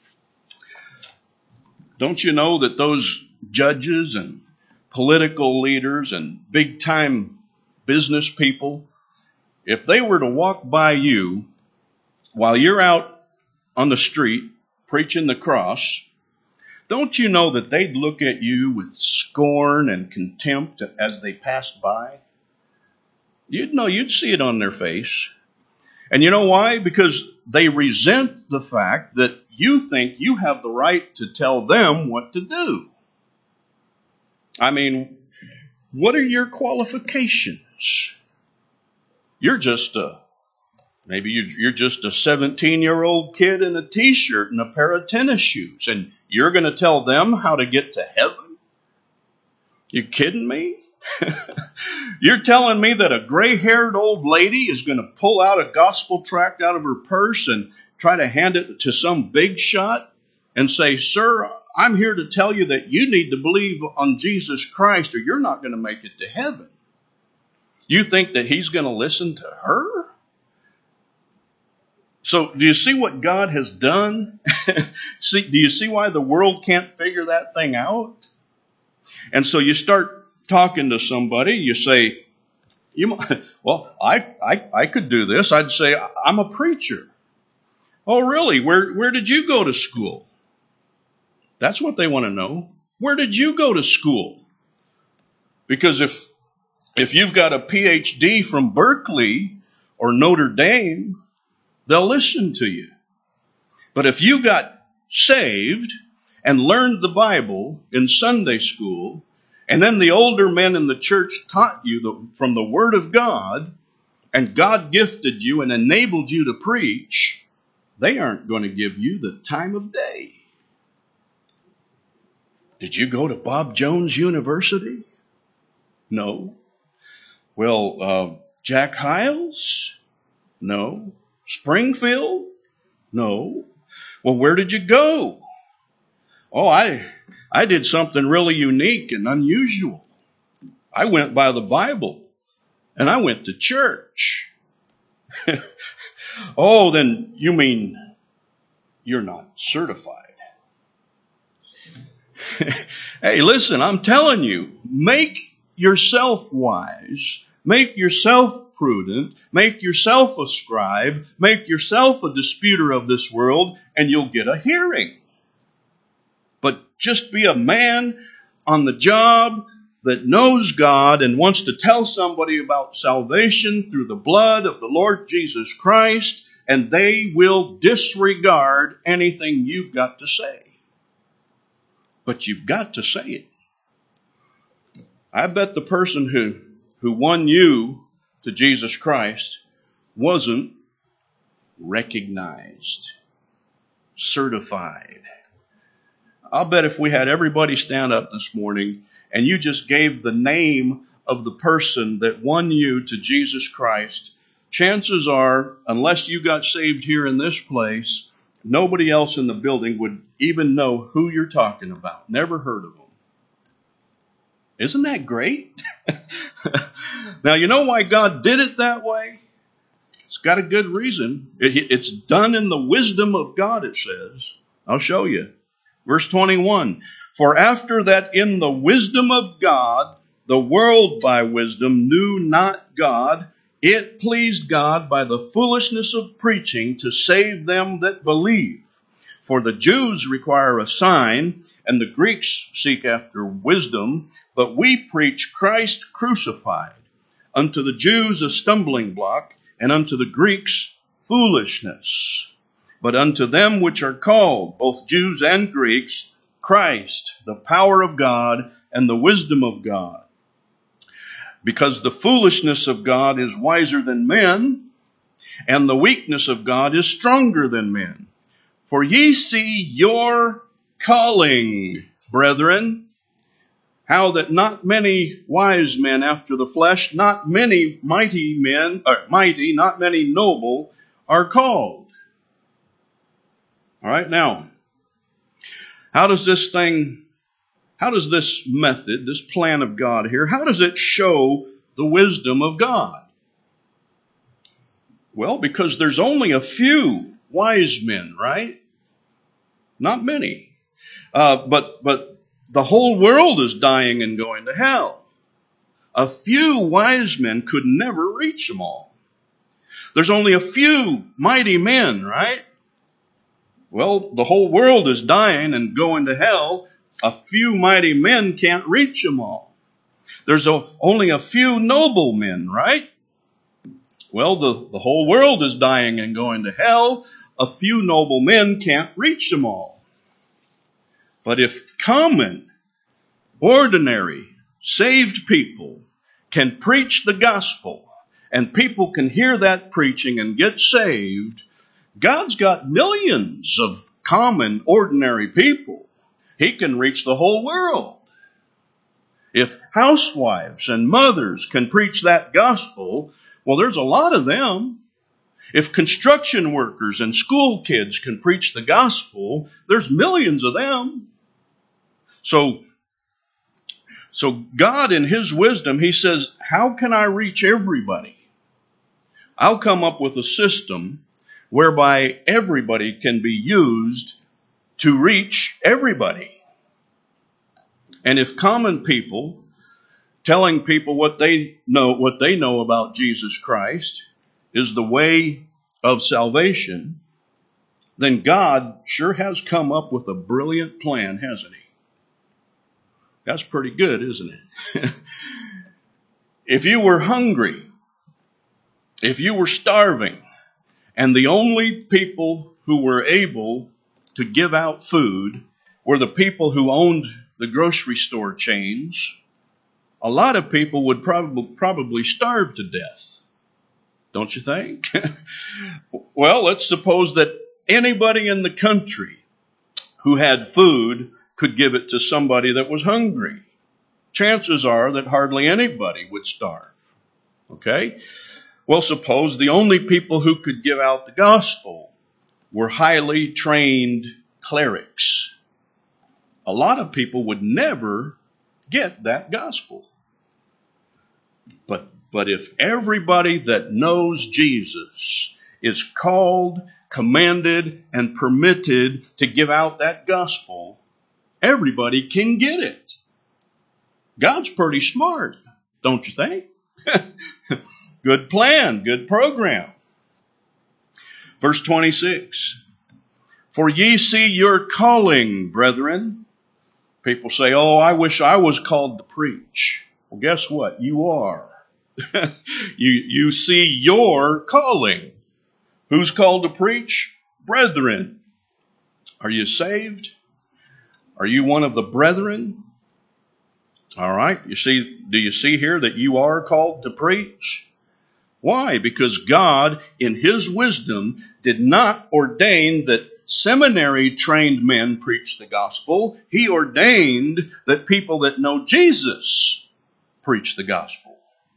S1: Don't you know that those judges and political leaders and big-time business people, if they were to walk by you while you're out on the street preaching the cross, don't you know that they'd look at you with scorn and contempt as they passed by? You'd know, you'd see it on their face. And you know why? Because they resent the fact that you think you have the right to tell them what to do. I mean, what are your qualifications? You're just a, maybe you're just a seventeen-year-old kid in a t-shirt and a pair of tennis shoes, and you're going to tell them how to get to heaven? You kidding me? You're telling me that a gray-haired old lady is going to pull out a gospel tract out of her purse and try to hand it to some big shot and say, "Sir, I'm here to tell you that you need to believe on Jesus Christ or you're not going to make it to heaven." You think that he's going to listen to her? So do you see what God has done? see, do you see why the world can't figure that thing out? And so you start talking to somebody, you say, "You, well, I, I, I could do this." I'd say, "I'm a preacher." "Oh, really? Where, where did you go to school?" That's what they want to know. Where did you go to school? Because if, if you've got a P H D from Berkeley or Notre Dame, they'll listen to you. But if you got saved and learned the Bible in Sunday school, and then the older men in the church taught you the, from the Word of God, and God gifted you and enabled you to preach, they aren't going to give you the time of day. Did you go to Bob Jones University? No. Well, uh, Jack Hyles? No. Springfield? No. Well, where did you go? Oh, I I did something really unique and unusual. I went by the Bible, and I went to church. Oh, then you mean you're not certified. Hey, listen, I'm telling you, make yourself wise, make yourself prudent, make yourself a scribe, make yourself a disputer of this world, and you'll get a hearing. But just be a man on the job that knows God and wants to tell somebody about salvation through the blood of the Lord Jesus Christ, and they will disregard anything you've got to say. But you've got to say it. I bet the person who, who won you to Jesus Christ wasn't recognized, certified. I'll bet if we had everybody stand up this morning and you just gave the name of the person that won you to Jesus Christ, chances are, unless you got saved here in this place, nobody else in the building would even know who you're talking about. Never heard of them. Isn't that great? Now, you know why God did it that way? It's got a good reason. It, it's done in the wisdom of God, it says. I'll show you. Verse twenty-one. For after that in the wisdom of God, the world by wisdom knew not God, it pleased God by the foolishness of preaching to save them that believe. For the Jews require a sign, and the Greeks seek after wisdom, but we preach Christ crucified, unto the Jews a stumbling block, and unto the Greeks foolishness. But unto them which are called, both Jews and Greeks, Christ, the power of God and the wisdom of God. Because the foolishness of God is wiser than men, and the weakness of God is stronger than men. For ye see your calling, brethren, how that not many wise men after the flesh, not many mighty men, or mighty, not many noble, are called. All right, now, how does this thing, how does this method, this plan of God here, how does it show the wisdom of God? Well, because there's only a few wise men, right? Not many. Uh, but, but the whole world is dying and going to hell. A few wise men could never reach them all. There's only a few mighty men, right? Well, the whole world is dying and going to hell. A few mighty men can't reach them all. There's a, only a few noble men, right? Well, the, the whole world is dying and going to hell. A few noble men can't reach them all. But if common, ordinary, saved people can preach the gospel, and people can hear that preaching and get saved, God's got millions of common, ordinary people. He can reach the whole world. If housewives and mothers can preach that gospel, well, there's a lot of them. If construction workers and school kids can preach the gospel, there's millions of them. So, so God in His wisdom, He says, how can I reach everybody? I'll come up with a system whereby everybody can be used to reach everybody. And if common people telling people what they know, what they know about Jesus Christ is the way of salvation, then God sure has come up with a brilliant plan, hasn't He? That's pretty good, isn't it? If you were hungry, if you were starving, and the only people who were able to give out food were the people who owned the grocery store chains, a lot of people would probably probably starve to death. Don't you think? Well, let's suppose that anybody in the country who had food could give it to somebody that was hungry. Chances are that hardly anybody would starve. Okay? Well, suppose the only people who could give out the gospel were highly trained clerics. A lot of people would never get that gospel. But, but if everybody that knows Jesus is called, commanded, and permitted to give out that gospel, everybody can get it. God's pretty smart, don't you think? Good plan, good program. Verse twenty-six. For ye see your calling, brethren. People say, oh, I wish I was called to preach. Well, guess what? You are. you, you see your calling. Who's called to preach? Brethren. Are you saved? Are you one of the brethren? All right. You see, do you see here that you are called to preach? Why? Because God, in His wisdom, did not ordain that seminary-trained men preach the gospel. He ordained that people that know Jesus preach the gospel.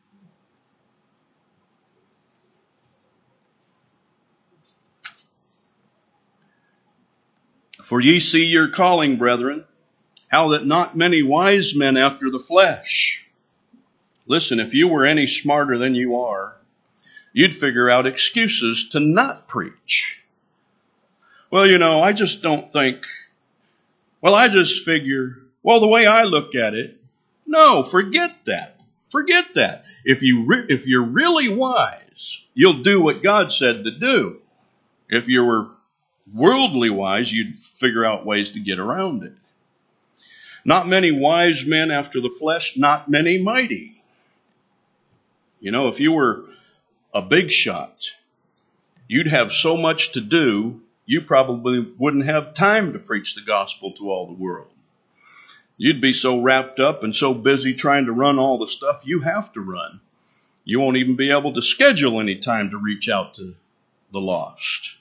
S1: For ye see your calling, brethren, how that not many wise men after the flesh. Listen, if you were any smarter than you are, you'd figure out excuses to not preach. Well, you know, I just don't think, well, I just figure, well, the way I look at it, no, forget that. Forget that. If you re- if you're really wise, you'll do what God said to do. If you were worldly wise, you'd figure out ways to get around it. Not many wise men after the flesh, not many mighty. You know, if you were a big shot, you'd have so much to do, you probably wouldn't have time to preach the gospel to all the world. You'd be so wrapped up and so busy trying to run all the stuff you have to run, you won't even be able to schedule any time to reach out to the lost.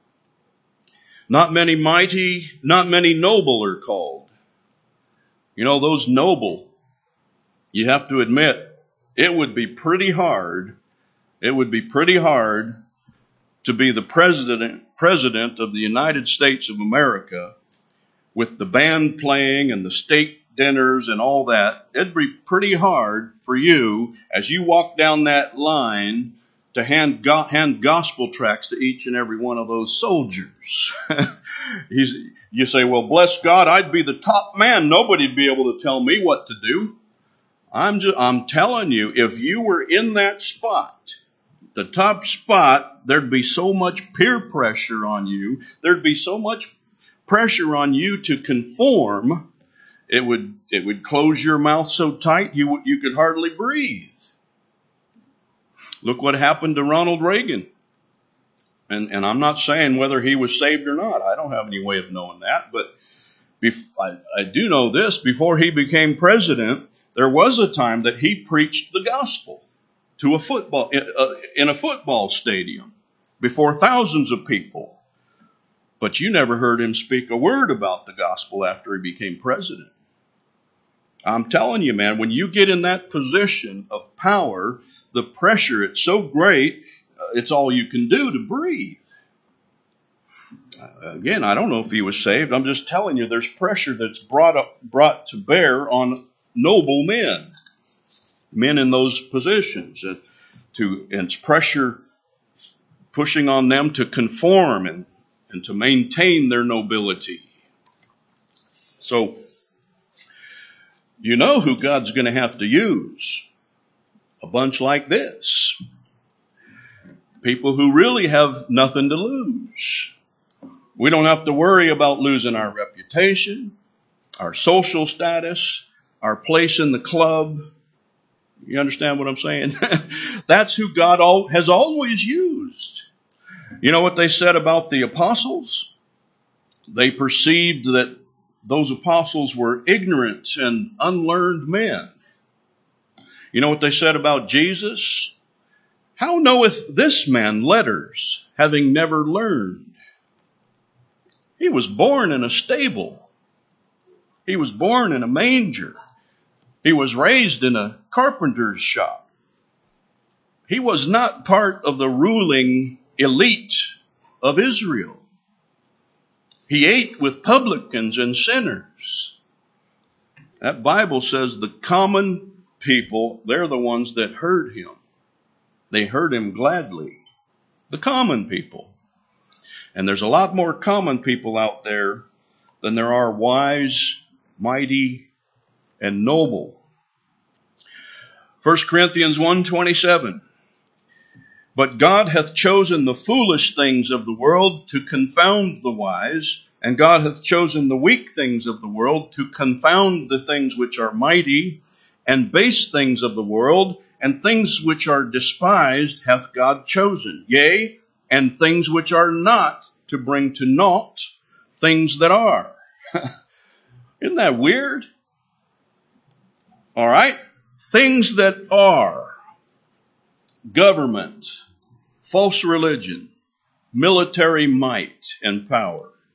S1: Not many mighty, not many noble are called. You know, those noble, you have to admit, it would be pretty hard, it would be pretty hard to be the president, president of the United States of America with the band playing and the state dinners and all that. It'd be pretty hard for you as you walk down that line to hand, go- hand gospel tracts to each and every one of those soldiers. He's, you say, well, bless God, I'd be the top man. Nobody'd be able to tell me what to do. I'm just, I'm telling you, if you were in that spot, the top spot, there'd be so much peer pressure on you. There'd be so much pressure on you to conform. It would, it would close your mouth so tight you, you could hardly breathe. Look what happened to Ronald Reagan. And, and I'm not saying whether he was saved or not. I don't have any way of knowing that. But bef- I, I do know this. Before he became president, there was a time that he preached the gospel to a football in a football stadium before thousands of people. But you never heard him speak a word about the gospel after he became president. I'm telling you, man, when you get in that position of power, the pressure, it's so great, it's all you can do to breathe. Again, I don't know if he was saved. I'm just telling you, there's pressure that's brought up, brought to bear on noble men, men in those positions. Uh, to, and it's pressure pushing on them to conform and, and to maintain their nobility. So, you know who God's going to have to use. A bunch like this. People who really have nothing to lose. We don't have to worry about losing our reputation, our social status, our place in the club. You understand what I'm saying? That's who God all, has always used. You know what they said about the apostles? They perceived that those apostles were ignorant and unlearned men. You know what they said about Jesus? How knoweth this man letters, having never learned? He was born in a stable. He was born in a manger. He was raised in a carpenter's shop. He was not part of the ruling elite of Israel. He ate with publicans and sinners. That Bible says the common people, they're the ones that heard him. They heard him gladly. The common people. And there's a lot more common people out there than there are wise, mighty, and noble. First Corinthians one twenty-seven. But God hath chosen the foolish things of the world to confound the wise, and God hath chosen the weak things of the world to confound the things which are mighty, and base things of the world, and things which are despised hath God chosen. Yea, and things which are not, to bring to naught things that are. Isn't that weird? All right. Things that are. Government, false religion, military might and power.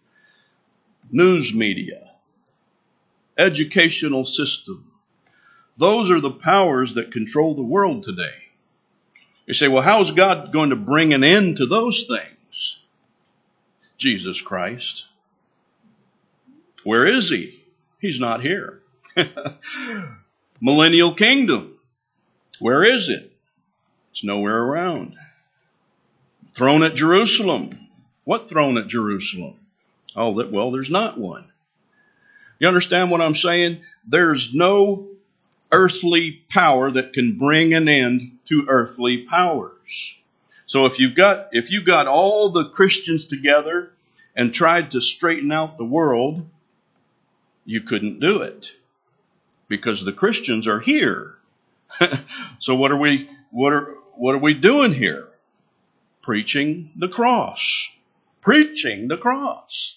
S1: news media, educational system. Those are the powers that control the world today. You say, well, how is God going to bring an end to those things? Jesus Christ. Where is he? He's not here. Millennial kingdom. Where is it? It's nowhere around. Throne at Jerusalem. What throne at Jerusalem? Oh, that, well, there's not one. You understand what I'm saying? There's no earthly power that can bring an end to earthly powers. So if you've got, if you got all the Christians together and tried to straighten out the world, you couldn't do it because the Christians are here. So what are we, what are, what are we doing here? Preaching the cross. Preaching the cross.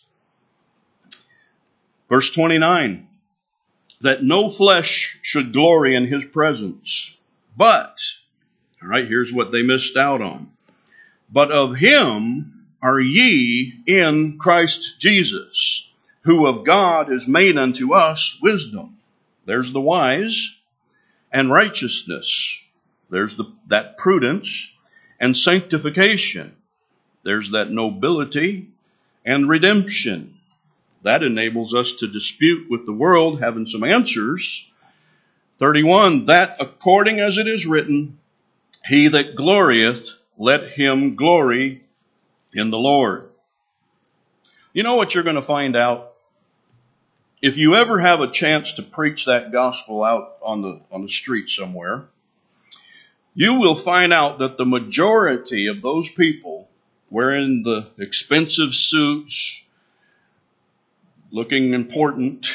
S1: Verse twenty-nine. That no flesh should glory in his presence. But, all right, here's what they missed out on. But of him are ye in Christ Jesus, who of God is made unto us wisdom. There's the wise. And righteousness. There's the, that prudence. And sanctification. There's that nobility and redemption. That enables us to dispute with the world, having some answers. thirty-one, that according as it is written, he that glorieth, let him glory in the Lord. You know what you're going to find out? If you ever have a chance to preach that gospel out on the, on the street somewhere, you will find out that the majority of those people wearing the expensive suits, looking important,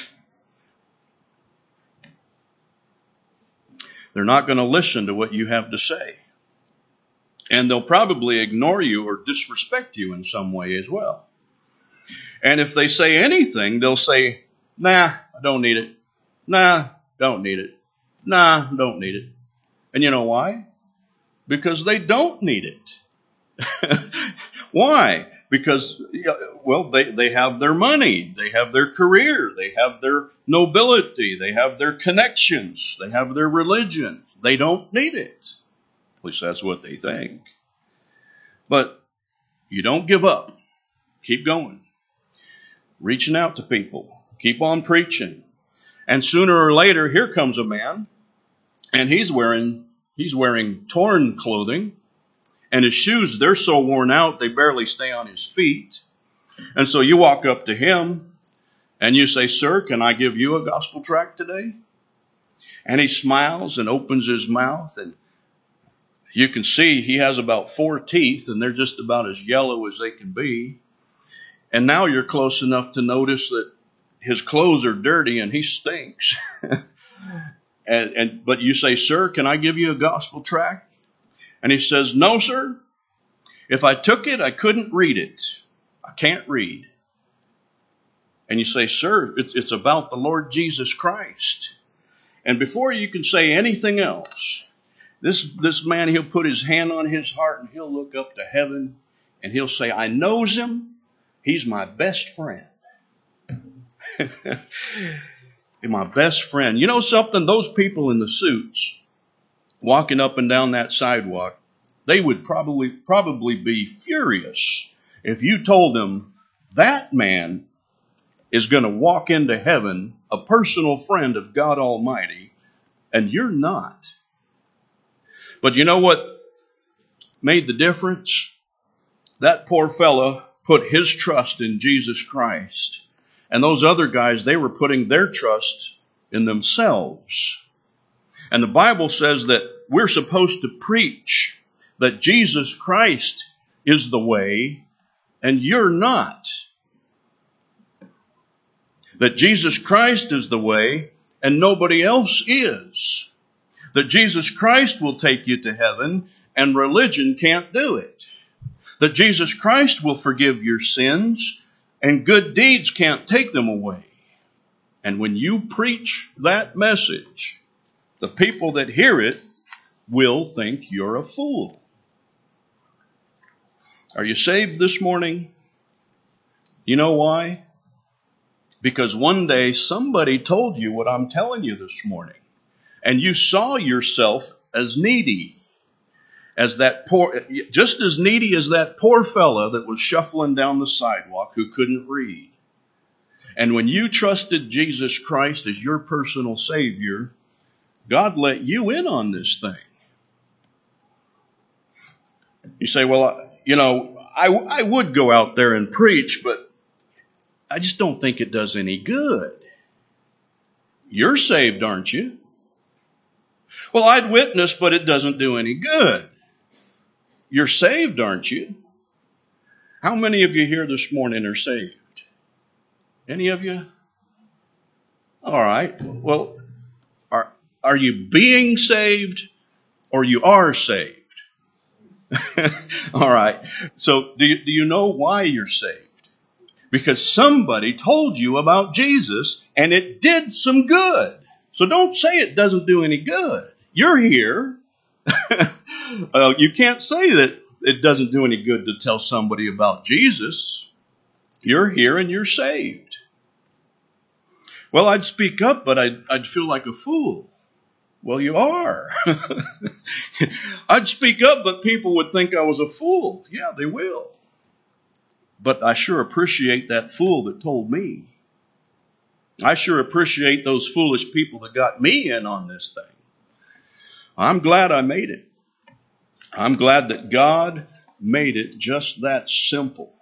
S1: they're not going to listen to what you have to say. And they'll probably ignore you or disrespect you in some way as well. And if they say anything, they'll say, nah, I don't need it. Nah, don't need it. Nah, don't need it. And you know why? Because they don't need it. Why? Because, well, they, they have their money, they have their career, they have their nobility, they have their connections, they have their religion. They don't need it. At least that's what they think. But you don't give up. Keep going. Reaching out to people. Keep on preaching. And sooner or later, here comes a man, and he's wearing, he's wearing torn clothing. And his shoes, they're so worn out, they barely stay on his feet. And so you walk up to him and you say, sir, can I give you a gospel tract today? And he smiles and opens his mouth. And you can see he has about four teeth and they're just about as yellow as they can be. And now you're close enough to notice that his clothes are dirty and he stinks. and, and But you say, sir, can I give you a gospel tract? And he says, no, sir. If I took it, I couldn't read it. I can't read. And you say, sir, it's about the Lord Jesus Christ. And before you can say anything else, this, this man, he'll put his hand on his heart and he'll look up to heaven and he'll say, I knows him. He's my best friend. My best friend. You know something? Those people in the suits, walking up and down that sidewalk, they would probably probably be furious if you told them that man is going to walk into heaven, a personal friend of God Almighty, and you're not. But you know what made the difference? That poor fella put his trust in Jesus Christ. And those other guys, they were putting their trust in themselves. And the Bible says that we're supposed to preach that Jesus Christ is the way, and you're not. That Jesus Christ is the way, and nobody else is. That Jesus Christ will take you to heaven, and religion can't do it. That Jesus Christ will forgive your sins, and good deeds can't take them away. And when you preach that message, the people that hear it will think you're a fool. Are you saved this morning? You know why? Because one day somebody told you what I'm telling you this morning. And you saw yourself as needy. As that poor, just as needy as that poor fella that was shuffling down the sidewalk who couldn't read. And when you trusted Jesus Christ as your personal Savior, God let you in on this thing. You say, well, you know, I, I would go out there and preach, but I just don't think it does any good. You're saved, aren't you? Well, I'd witness, but it doesn't do any good. You're saved, aren't you? How many of you here this morning are saved? Any of you? All right. Well, are, are you being saved or you are saved? All right. So do you, do you know why you're saved? Because somebody told you about Jesus and it did some good. So don't say it doesn't do any good. You're here. uh, you can't say that it doesn't do any good to tell somebody about Jesus. You're here and you're saved. Well, I'd speak up, but I'd, I'd feel like a fool. Well, you are. I'd speak up, but people would think I was a fool. Yeah, they will. But I sure appreciate that fool that told me. I sure appreciate those foolish people that got me in on this thing. I'm glad I made it. I'm glad that God made it just that simple.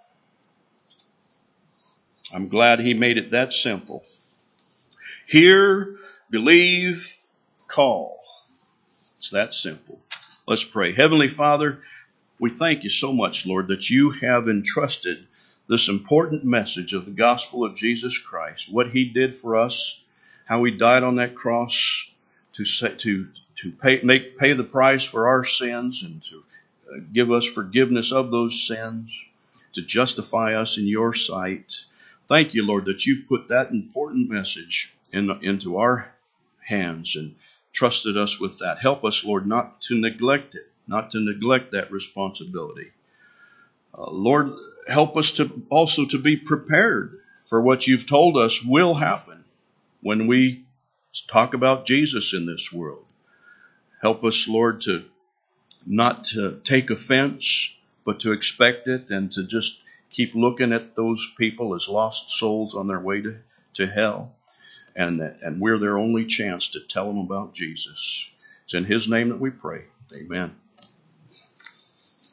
S1: I'm glad He made it that simple. Hear, believe, call. It's that simple. Let's pray. Heavenly Father, we thank you so much, Lord, that you have entrusted this important message of the gospel of Jesus Christ, what He did for us, how He died on that cross to say, to to pay make pay the price for our sins and to uh, give us forgiveness of those sins, to justify us in your sight. Thank you, Lord, that you've put that important message in, into our hands and trusted us with that. Help us, Lord, not to neglect it, not to neglect that responsibility. Uh, Lord, help us to also to be prepared for what you've told us will happen when we talk about Jesus in this world. Help us, Lord, to not to take offense, but to expect it and to just keep looking at those people as lost souls on their way to, to hell. And, and we're their only chance to tell them about Jesus. It's in His name that we pray. Amen.